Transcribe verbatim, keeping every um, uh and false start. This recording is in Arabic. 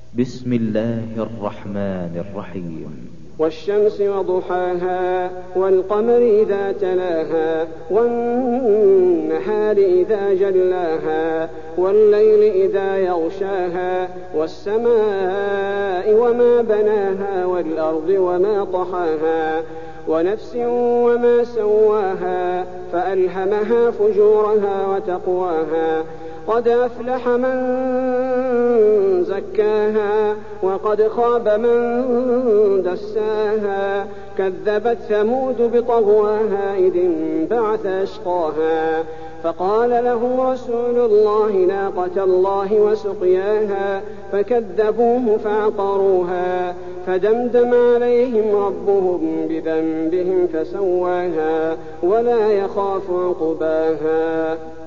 بسم الله الرحمن الرحيم. والشمس وضحاها والقمر إذا تلاها والنهار إذا جلاها والليل إذا يغشاها والسماء وما بناها والأرض وما طحاها ونفس وما سواها فألهمها فجورها وتقواها قد أفلح من زكاها وقد خاب من دساها كذبت ثمود بطغواها إذ انبعث أشقاها فقال له رسول الله ناقة الله وسقياها فكذبوه فعقروها فدمدم عليهم ربهم بذنبهم فسواها ولا يخاف عقباها.